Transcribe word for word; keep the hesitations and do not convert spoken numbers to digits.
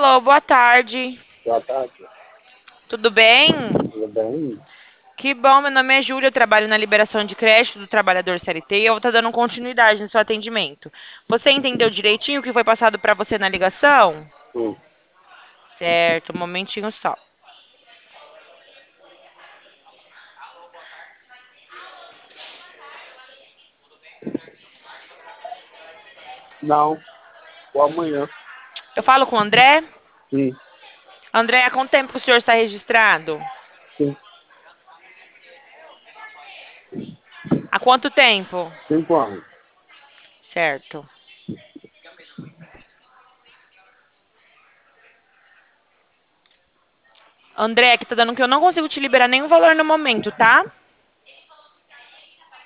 Alô, boa tarde. Boa tarde, Tudo bem? tudo bem? Que bom, meu nome é Júlia, eu trabalho na liberação de crédito do trabalhador C L T e eu vou estar dando continuidade no seu atendimento. Você entendeu direitinho o que foi passado para você na ligação? Sim. Certo, um momentinho só. Não, ou amanhã. Eu falo com o André. Sim, André, há quanto tempo que o senhor está registrado? sim. Há quanto tempo? Cinco anos. Certo. André, que tá dando que eu não consigo te liberar nenhum valor no momento, tá?